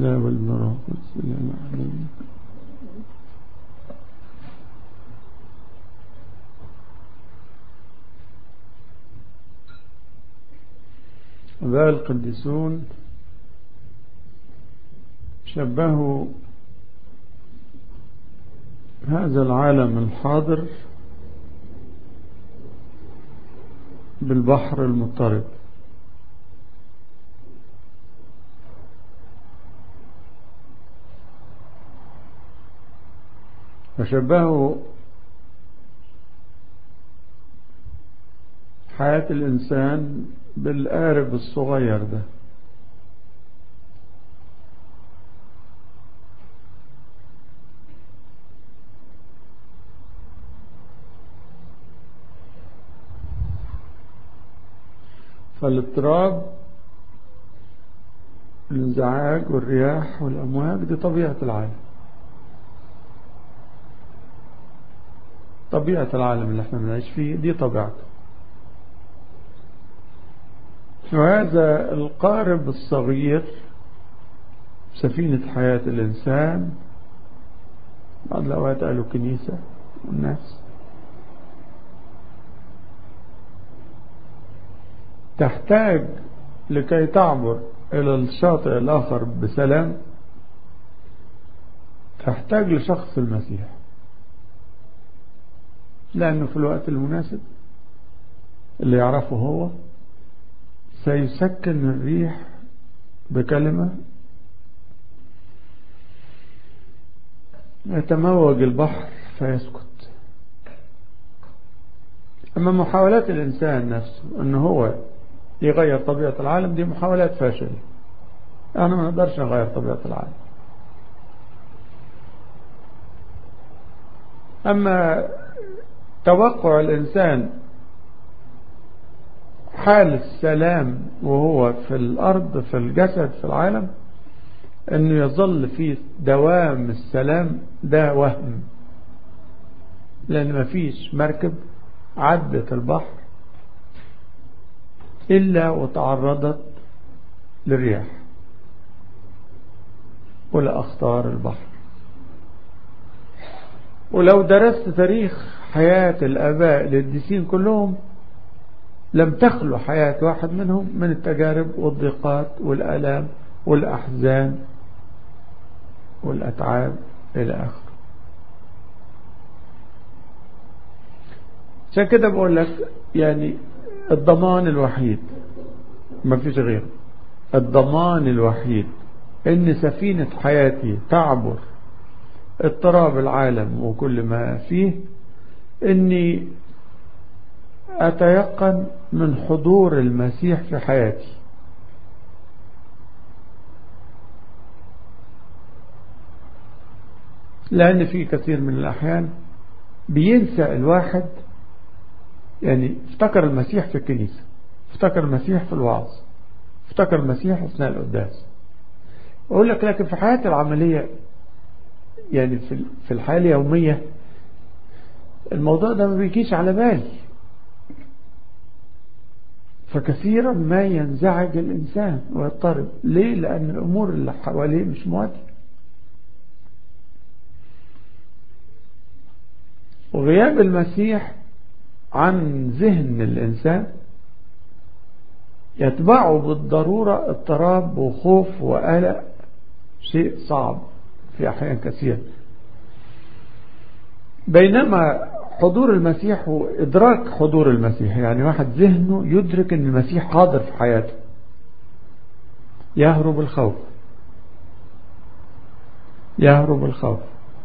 لا والابن والروح القدس لا علينا. أباء القديسون شبهوا هذا العالم الحاضر بالبحر المضطرب، وشبهوا حياة الإنسان بالقارب الصغير ده. فالاضطراب، الانزعاج والرياح والأمواج دي طبيعة العالم، طبيعة العالم اللي احنا بنعيش فيه دي طبيعته. وهذا القارب الصغير سفينة حياة الإنسان، بعض الأوقات قالوا كنيسة والناس، تحتاج لكي تعبر إلى الشاطئ الآخر بسلام، تحتاج لشخص المسيح، لأنه في الوقت المناسب اللي يعرفه هو سيسكن الريح بكلمة، يتموج البحر فيسكت. أما محاولات الإنسان نفسه أنه هو يغير طبيعة العالم دي محاولات فاشلة. أنا ما نقدرش نغير طبيعة العالم. أما توقع الإنسان حال السلام وهو في الأرض في الجسد في العالم، أنه يظل في دوام السلام، ده وهم، لأن ما فيش مركب عدت البحر إلا وتعرضت للرياح ولأخطار البحر. ولو درست تاريخ حياة الآباء القديسين كلهم لم تخلو حياة واحد منهم من التجارب والضيقات والآلام والأحزان والأتعاب إلى آخره. عشان كده بقول لك يعني الضمان الوحيد، ما فيش غيره، الضمان الوحيد ان سفينة حياتي تعبر اضطراب العالم وكل ما فيه، اني اتيقن من حضور المسيح في حياتي. لان في كثير من الاحيان بينسى الواحد، يعني افتكر المسيح في الكنيسة، افتكر المسيح في الوعظ، افتكر المسيح اثناء القداس. اقول لك لكن في حياتي العملية، يعني في الحياة اليومية الموضوع ده ما بيجيش على بالي، فكثيرا ما ينزعج الإنسان ويضطرب. ليه؟ لأن الأمور اللي حواليه مش مواتية. وغياب المسيح عن ذهن الإنسان يتبعه بالضرورة اضطراب وخوف وقلق، شيء صعب في أحيان كثير. بينما حضور المسيح وإدراك حضور المسيح، يعني واحد ذهنه يدرك أن المسيح حاضر في حياته، يهرب الخوف، يهرب الخوف.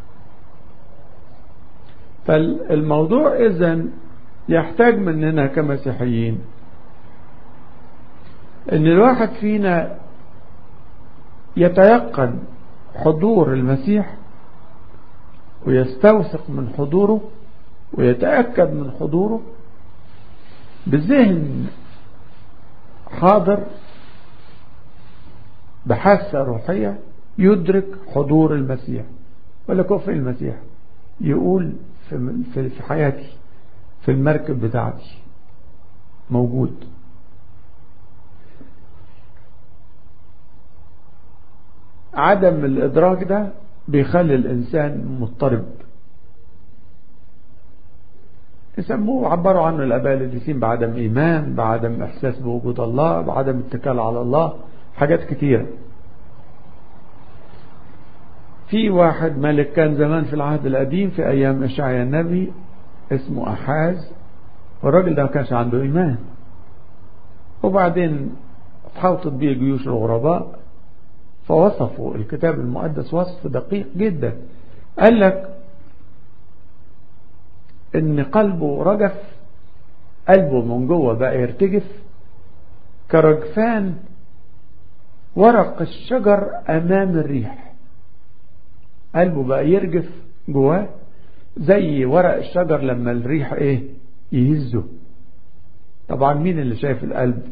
فالموضوع إذن يحتاج مننا كمسيحيين أن الواحد فينا يتيقن حضور المسيح ويستوثق من حضوره ويتأكد من حضوره بذهن حاضر بحاسة روحية، يدرك حضور المسيح. ولا كفء المسيح يقول في حياتي في المركب بتاعتي موجود. عدم الإدراك ده بيخلي الإنسان مضطرب. يسموه عبروا عنه الآباء القديسين بعدم إيمان، بعدم إحساس بوجود الله، بعدم اتكال على الله، حاجات كتيرة. في واحد ملك كان زمان في العهد القديم في أيام إشعياء النبي اسمه أحاز، والراجل ده ما كانش عنده إيمان، وبعدين حاوطت بيه جيوش الغرباء، فوصفوا الكتاب المقدس وصف دقيق جدا. قال لك ان قلبه رجف، قلبه من جوه بقى يرتجف كرجفان ورق الشجر امام الريح. قلبه بقى يرجف جواه زي ورق الشجر لما الريح يهزه. طبعا مين اللي شايف القلب؟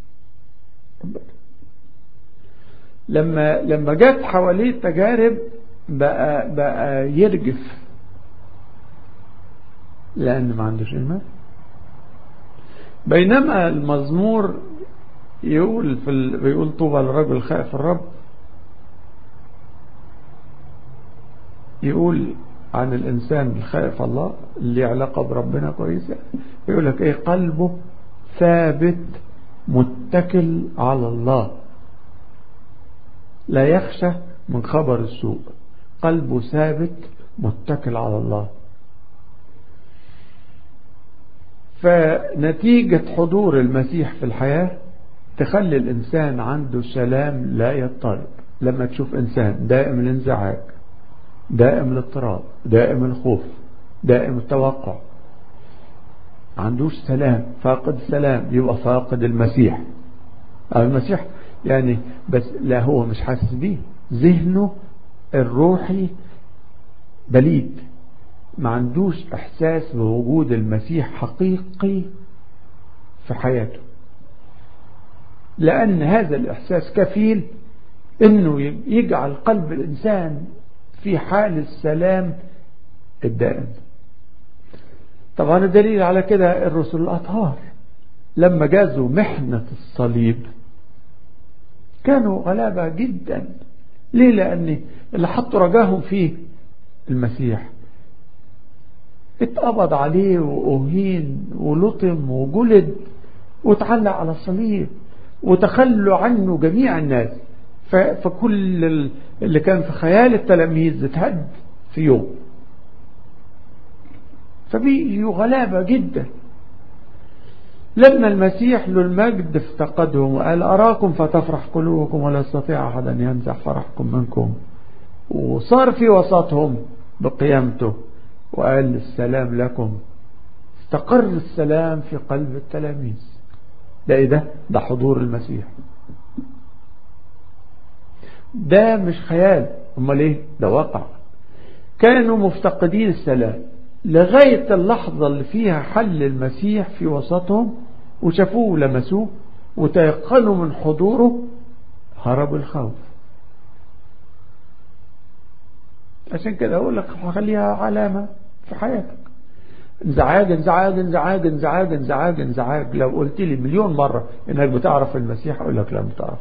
لما جت حواليه تجارب بقى يرجف لأن ما عندوش إيمان. بينما المزمور بيقول طوبى للرجل خائف الرب، يقول عن الإنسان الخائف الله اللي علاقة بربنا كويسة، يقول لك قلبه ثابت متكل على الله، لا يخشى من خبر السوء. قلبه ثابت متكل على الله. فنتيجة حضور المسيح في الحياة تخلي الإنسان عنده سلام لا يضطرب. لما تشوف إنسان دائم الانزعاج، دائم الاضطراب، دائم الخوف، دائم التوقع، عندوش سلام، فاقد سلام، يبقى فاقد المسيح. المسيح يعني بس لا هو مش حاسس بيه، ذهنه الروحي بليد، ما عندوش احساس بوجود المسيح حقيقي في حياته، لان هذا الاحساس كفيل انه يجعل قلب الانسان في حال السلام الدائم. طبعا الدليل على كده الرسل الاطهار لما جازوا محنة الصليب كانوا غلابة جدا. ليه؟ لان اللي حطوا رجاهم فيه المسيح اتقبض عليه وأهين ولطم وجلد وتعلق على الصليب وتخلوا عنه جميع الناس. فكل اللي كان في خيال التلاميذ اتهد في يوم. فبيجوا غلابة جدا. لما المسيح له المجد افتقدهم وقال أراكم فتفرح قلوبكم ولا يستطيع أحد أن ينزع فرحكم منكم، وصار في وسطهم بقيامته وقال السلام لكم، استقر السلام في قلب التلاميذ. ده حضور المسيح. ده مش خيال، امال ايه؟ ده واقع. كانوا مفتقدين السلام لغاية اللحظة اللي فيها حل المسيح في وسطهم وشافوه ولمسوه وتيقنوا من حضوره، هربوا الخوف. عشان كده اقول لك خليها علامة في حياتك. انزعاج انزعاج انزعاج انزعاج انزعاج انزعاج. لو قلت لي مليون مرة انك بتعرف المسيح اقول لك لا ما بتعرف،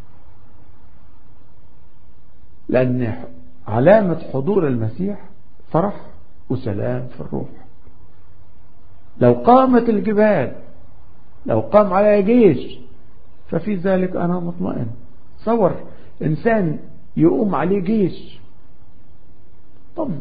لان علامة حضور المسيح فرح وسلام في الروح. لو قامت الجبال، لو قام على جيش، ففي ذلك انا مطمئن. تصور انسان يقوم عليه جيش، طمن.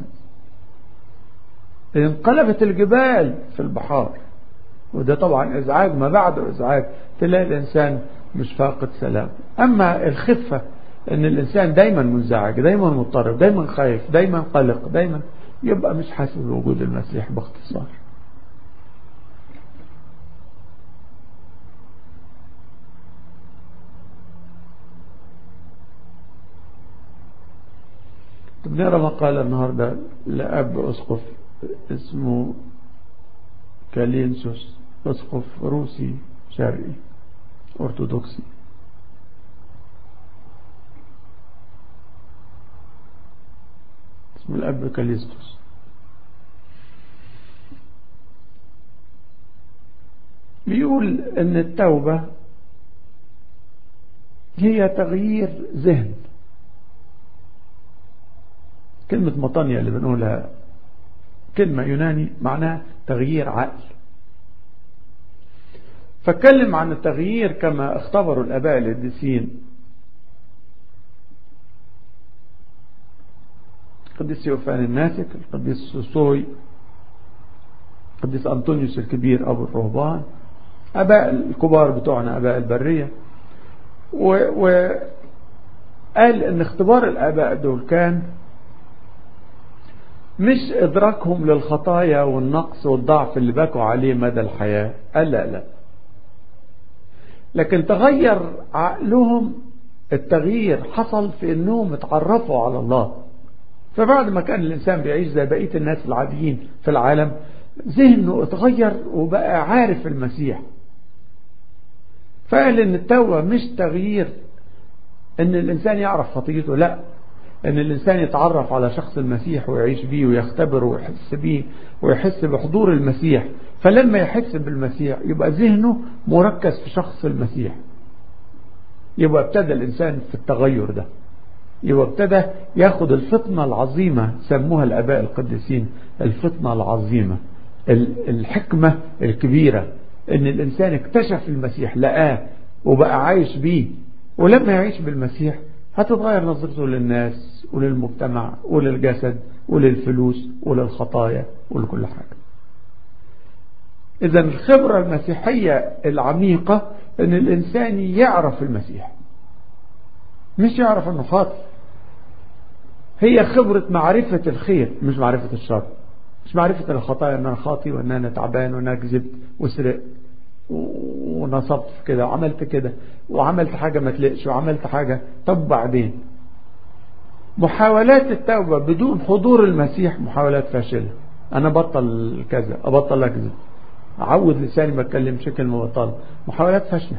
انقلبت الجبال في البحار، وده طبعا ازعاج ما بعده ازعاج، تلاقي الانسان مش فاقد سلام. اما الخفة ان الانسان دايما منزعج، دايما مضطرب، دايما خايف، دايما قلق، دايما، يبقى مش حاسس بوجود المسيح باختصار. بنقرا مقالة النهاردة لأب أسقف اسمه كالينسوس، أسقف روسي شرقي أرثوذكسي. اسمه الأب كاليستوس. بيقول ان التوبة هي تغيير ذهن، كلمة مطانية اللي بنقولها كلمة يوناني معناها تغيير عقل. فاتكلم عن التغيير كما اختبروا الآباء القديسين، القديس يوفان الناسك، القديس سوسوي، القديس أنطونيوس الكبير أبو الرهبان، آباء الكبار بتوعنا آباء البرية. وقال ان اختبار الآباء دول كان مش إدراكهم للخطايا والنقص والضعف اللي بكوا عليه مدى الحياة، قال لا، لكن تغير عقلهم. التغيير حصل في انهم اتعرفوا على الله. فبعد ما كان الإنسان بيعيش زي بقية الناس العاديين في العالم، ذهنه اتغير وبقى عارف المسيح. فقال ان التوبة مش تغيير ان الإنسان يعرف خطيته، لا، ان الإنسان يتعرف على شخص المسيح ويعيش بيه ويختبره ويحس بيه ويحس بحضور المسيح. فلما يحس بالمسيح يبقى ذهنه مركز في شخص المسيح، يبقى ابتدى الإنسان في التغير ده، يبقى ابتدى ياخد الفطنة العظيمة، سموها الآباء القديسين الفطنة العظيمة، الحكمة الكبيرة، ان الإنسان اكتشف المسيح، لقاه وبقى عايش بيه. ولما يعيش بالمسيح هتتغير نظرته للناس وللمجتمع وللجسد وللفلوس وللخطايا ولكل حاجة. إذا الخبرة المسيحية العميقة ان الإنسان يعرف المسيح، مش يعرف انه خاطئ. هي خبرة معرفة الخير مش معرفة الشر، مش معرفة الخطايا ان انا خاطئ وان انا تعبان وان انا كذبت وسرقت ونصبت في كده وعملت كده وعملت حاجة ما تلقش وعملت حاجة. طب بعدين محاولات التوبة بدون حضور المسيح محاولات فاشلة. انا بطل كذا، ابطل اكذب، اعود لساني ما اتكلمش كلمة بطالة، محاولات فاشلة.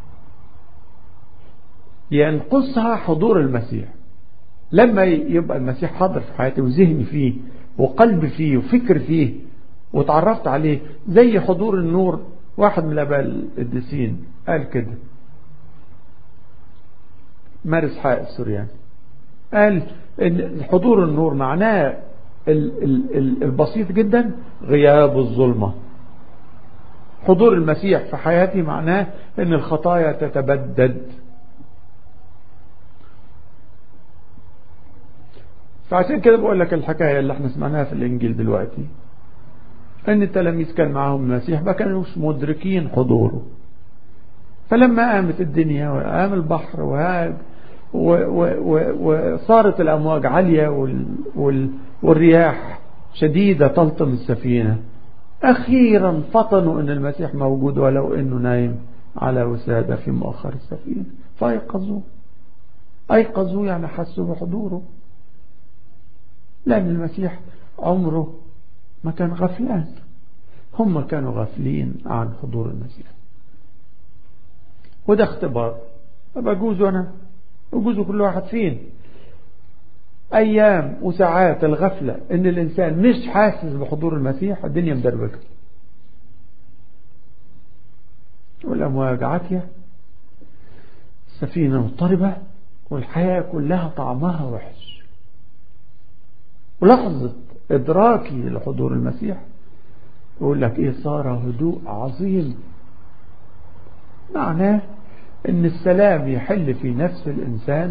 ينقصها حضور المسيح. لما يبقى المسيح حاضر في حياتي وذهني فيه وقلبي فيه وفكر فيه وتعرفت عليه، زي حضور النور. واحد من الآباء القديسين قال كده، مارس حائط السورياني، قال ان حضور النور معناه البسيط جدا غياب الظلمة. حضور المسيح في حياتي معناه ان الخطايا تتبدد. فعشان كده بقول لك الحكاية اللي احنا سمعناها في الإنجيل دلوقتي، ان التلاميذ كان معهم المسيح ما كانوش مدركين حضوره. فلما قامت الدنيا وقام البحر وصارت الأمواج عالية والرياح شديدة تلطم السفينة، أخيرا فطنوا ان المسيح موجود ولو انه نايم على وسادة في مؤخر السفينة. أيقظوا يعني حسوا بحضوره، لأن المسيح عمره ما كان غفلان، هم كانوا غافلين عن حضور المسيح. وده اختبار بجوزه أنا وجوزه كل واحد فين. أيام وساعات الغفلة إن الإنسان مش حاسس بحضور المسيح، الدنيا مدربكة والأمواج عاتية، السفينة مضطربة، والحياة كلها طعمها وحش. ولحظة إدراكي لحضور المسيح يقول لك إيه؟ صار هدوء عظيم. معناه إن السلام يحل في نفس الإنسان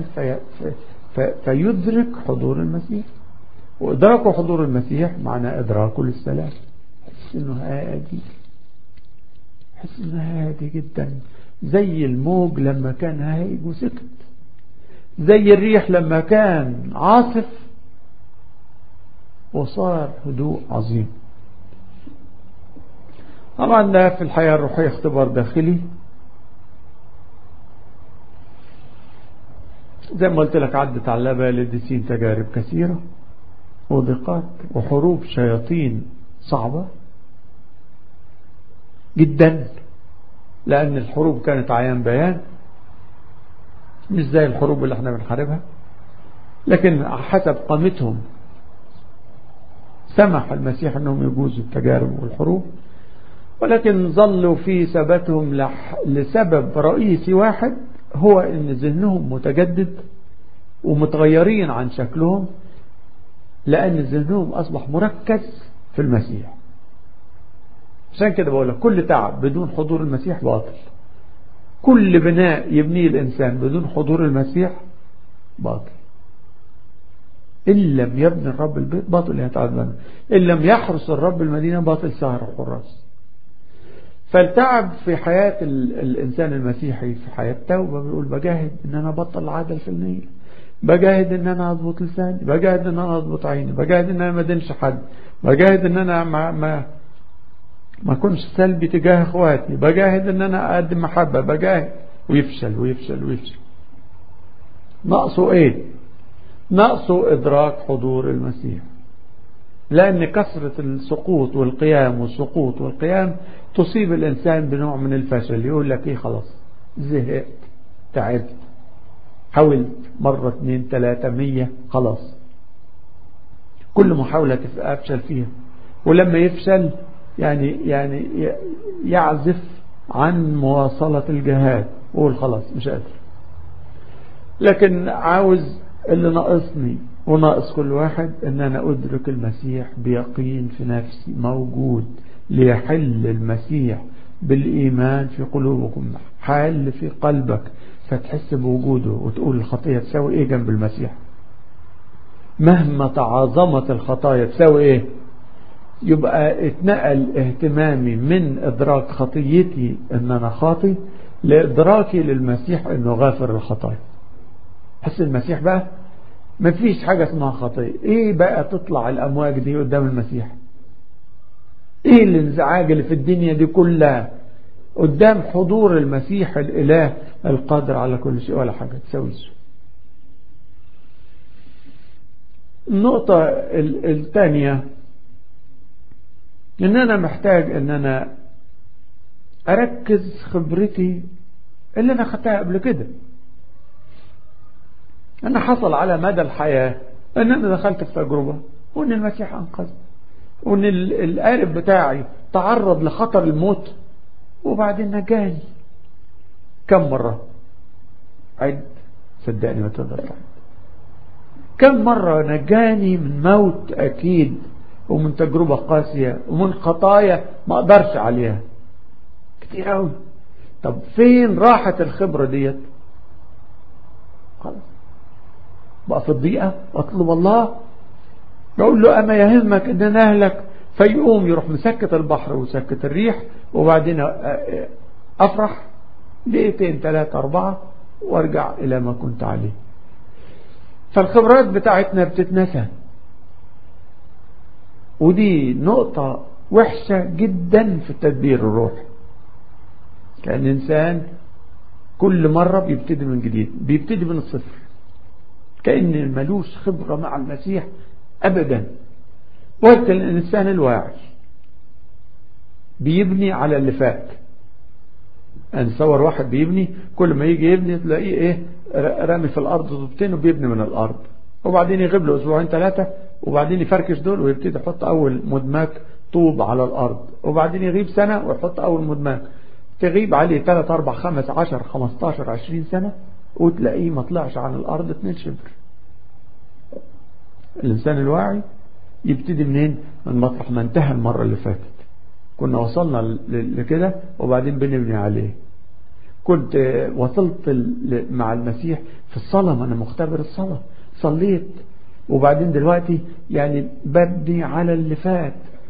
فيدرك حضور المسيح. وإدراكه حضور المسيح معناه إدراكه للسلام. حس إنه هادي جدا، زي الموج لما كان هايج وسكت، زي الريح لما كان عاصف وصار هدوء عظيم. طبعا ده في الحياة الروحية اختبار داخلي، زي ما قلت لك عدت على الآباء القديسين تجارب كثيرة وضيقات وحروب شياطين صعبة جدا، لأن الحروب كانت عيان بيان، مش زي الحروب اللي احنا بنحاربها، لكن حسب قامتهم سمح المسيح أنهم يجوزوا التجارب والحروب، ولكن ظلوا في ثباتهم لسبب رئيسي واحد، هو أن ذهنهم متجدد ومتغيرين عن شكلهم، لأن ذهنهم أصبح مركز في المسيح. عشان كده بقول لك كل تعب بدون حضور المسيح باطل. كل بناء يبنيه الإنسان بدون حضور المسيح باطل. إن لم يبني الرب البيت باطل يتعبنا، إن لم يحرس الرب المدينة باطل سهر الحراس. فالتعب في حياة الإنسان المسيحي في حياة التوبة بيقول بجاهد إن أنا أبطل العادة الفلانية، بجاهد إن أنا أضبط لساني، بجاهد إن أنا أضبط عيني، بجاهد إن أنا ما أدينش حد، بجاهد إن أنا ما أكونش سلبي تجاه إخواتي، بجاهد إن أنا أقدم محبة، بجاهد ويفشل ويفشل ويفشل. ناقصه إيه؟ ناقصه إدراك حضور المسيح. لأن كثرة السقوط والقيام والسقوط والقيام تصيب الإنسان بنوع من الفشل. يقول لك إيه خلاص زهقت تعبت حاولت مرة 2 3 100 خلاص كل محاولة أفشل فيها. ولما يفشل يعني يعزف عن مواصلة الجهاد ويقول خلاص مش قادر. لكن عاوز اللي ناقصني وناقص كل واحد ان انا ادرك المسيح بيقين في نفسي موجود، ليحل المسيح بالايمان في قلوبكم، حل في قلبك فتحس بوجوده وتقول الخطية تساوي ايه جنب المسيح. مهما تعاظمت الخطايا تساوي ايه. يبقى اتنقل اهتمامي من ادراك خطيتي ان انا خاطي لادراكي للمسيح انه غافر الخطايا. حس المسيح بقى مفيش حاجة اسمها خطية. ايه بقى تطلع الامواج دي قدام المسيح؟ ايه الانزعاج اللي في الدنيا دي كلها قدام حضور المسيح الاله القادر على كل شيء؟ ولا حاجة تسويش. النقطة الثانية ان انا محتاج ان انا اركز خبرتي اللي انا خدتها قبل كده. أنا حصل على مدى الحياة أن أنا دخلت في تجربة وأن المسيح أنقذ، وأن القارب بتاعي تعرض لخطر الموت وبعدين نجاني. كم مرة عد صدقني ما تقدر تعد. كم مرة نجاني من موت أكيد ومن تجربة قاسية ومن خطايا ما أقدرش عليها كتير أوي. طب فين راحت الخبرة ديت؟ خلاص بقى في الضيقة واطلب الله يقول له أما يهمك أن أنا أهلك، فيقوم يروح مسكت البحر وسكت الريح وبعدين أفرح 2 3 4 وارجع إلى ما كنت عليه. فالخبرات بتاعتنا بتتنسى، ودي نقطة وحشة جدا في التدبير الروحي. كأن الإنسان كل مرة بيبتدي من جديد، بيبتدي من الصفر، كأن ملوش خبرة مع المسيح أبدا. وقت الإنسان الواعي بيبني على اللي فات. نصور واحد بيبني كل ما يجي يبني تلاقيه ايه رامي في الأرض طوبتين وبيبني من الأرض، وبعدين يغيب له 2 3 وبعدين يفركش دول ويبتدي يحط أول مدماك طوب على الأرض، وبعدين يغيب سنة ويحط أول مدماك، تغيب عليه 3 4 5 10 15 20 سنة وتلاقيه ما طلعش عن الأرض 2 شبر. الإنسان الواعي يبتدي منين؟ من مطرح ما انتهى المرة اللي فاتت. كنا وصلنا لكده وبعدين بنبني عليه. كنت وصلت مع المسيح في الصلاة، ما أنا مختبر الصلاة، صليت وبعدين دلوقتي يعني ببني على اللي فات.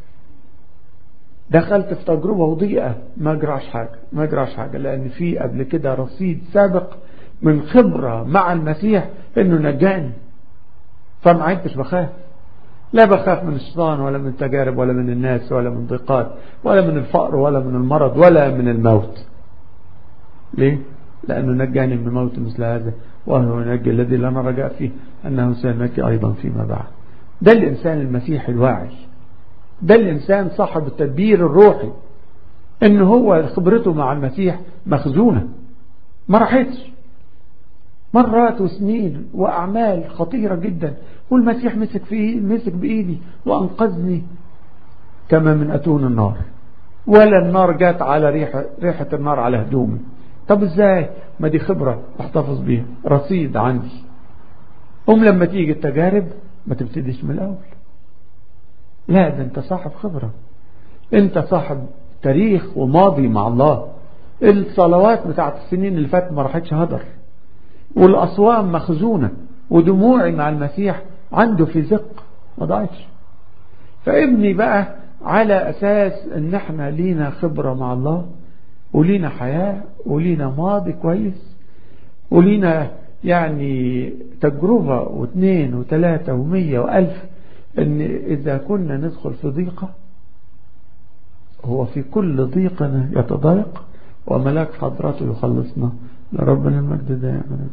دخلت في تجربة وضيقة ما جراش حاجة لأن في قبل كده رصيد سابق من خبرة مع المسيح إنه نجاني. فما عدتش بخاف، لا بخاف من الشيطان ولا من التجارب ولا من الناس ولا من ضيقات ولا من الفقر ولا من المرض ولا من الموت. ليه؟ لأنه نجاني من موت مثل هذا، وهو ينجي الذي لنا رجاء فيه أنه سينجي أيضا فيما بعد. ده الإنسان المسيحي الواعي، ده الإنسان صاحب التدبير الروحي، إنه هو خبرته مع المسيح مخزونة ما راحتش، مرات وسنين وأعمال خطيرة جدا، والمسيح مسك بإيدي وأنقذني كما من أتون النار، ولا النار جات على ريحة النار على هدومي. طب إزاي؟ ما دي خبرة احتفظ بيها، رصيد عندي. لما تيجي التجارب ما تبتديش من الأول. لا، ده أنت صاحب خبرة، أنت صاحب تاريخ وماضي مع الله. الصلوات بتاعت السنين اللي فاتت ما راحتش هدر، والأصوام مخزونة، ودموعي مع المسيح عنده في زق ما ضاعتش. فابني بقى على أساس ان احنا لينا خبرة مع الله، ولينا حياة، ولينا ماضي كويس، ولينا يعني تجربة واثنين وثلاثة ومية وألف، ان إذا كنا ندخل في ضيقة هو في كل ضيقنا يتضايق وملاك حضرته يخلصنا. لربنا المجد دائما.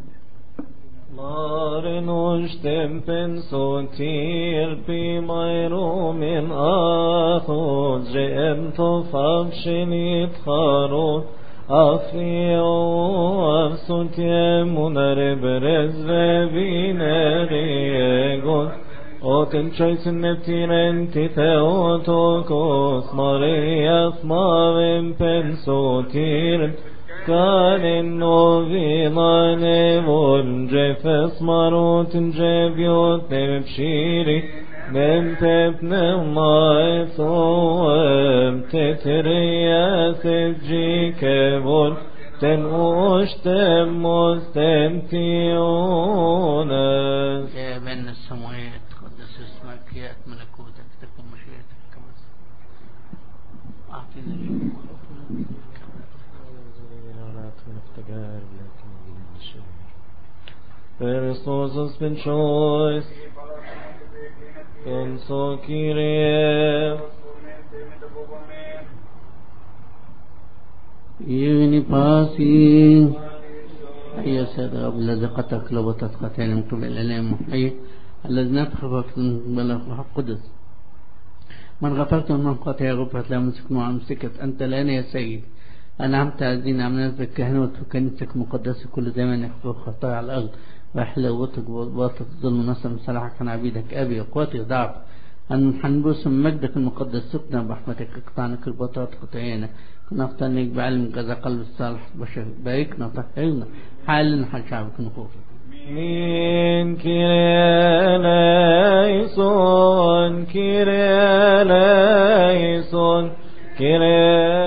Maren stempen så tilby meg romen ahod, rem to favshenit harod, afri av sotjemunar brezve vineregon, Oten choisen neptiren titeotokos, Marias mavem pensotiren, Kanin novinane volgefes marotin jebiot nevpshiri, Nempepnem maesoem tetrias ejikevol, Ten oshtem mostem tiones. يا بن السماوات قدس اسمك، يأت ملكوتك، تكن مشيئتك كما أعطينا اليوم. Christos ben choice, ben so Kyrie. يغني باسي أي سيد رب الذي قتلك لبطت قتال من قبل الإله محيي الذي نبخفك بل القدس من غفرت من قطع غفرت لا مسك مع مسكت أنت الآن يا سيد أنعمت الذين عملت بالكهنوت في كنيستك مقدسة كل زمان يخفو خطايا على الأرض وحلاوتك وباطل الظلم نصر مسلحك عن عبيدك أبي وقوتي ضعف أن حنبوس من مجدك المقدس سكنا برحمتك اقطعنا كل بطاط قطعينا كنا افتنك بعلم كذا قلب الصالح بشر باركنا وطهرنا حالنا حال شعبك نخوفك Min Kyrie eleison, Kyrie eleison, Kyrie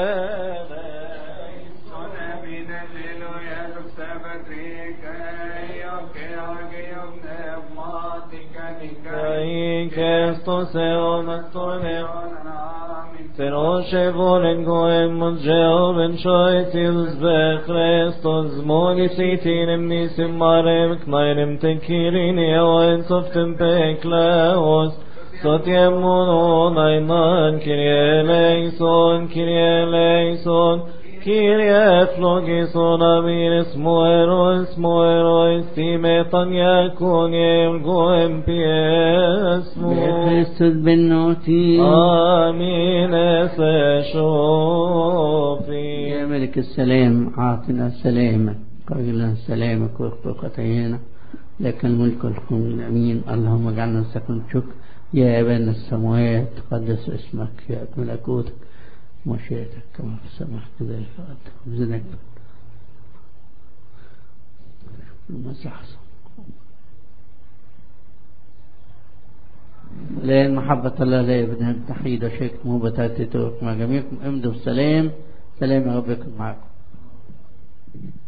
eleison. Amin alleluia, subsabatrika, yoke agium pneumatica nikai, Christos eon astroneon. Feroce volen goem mot Jehoven shoitils be Christos mogis itinem nisim marem knainem tekirin eoen softem peklaos sotiem monon aiman Kyrie eleison Kyrie eleison Kyrie flogison amines moerois timetan yakonem goem piesmo بخريستوس بالنوتي آمين سشوفي يا ملك السلام أعطنا سلامك قبلنا سلامك واخفق قطعينا لك الملك والحكم الأمين اللهم اجعلنا نسكن شكر يا أبانا السماوات تقدس اسمك يأت ملكوتك مشيئتك كما في السماء كذلك في الأرض خبزنا المسيح لأن محبة الله لا يبنى التحييد وشيك مهبتات تتوقع مع جميعكم امدوا السلام. سلام يا رب يكن معكم.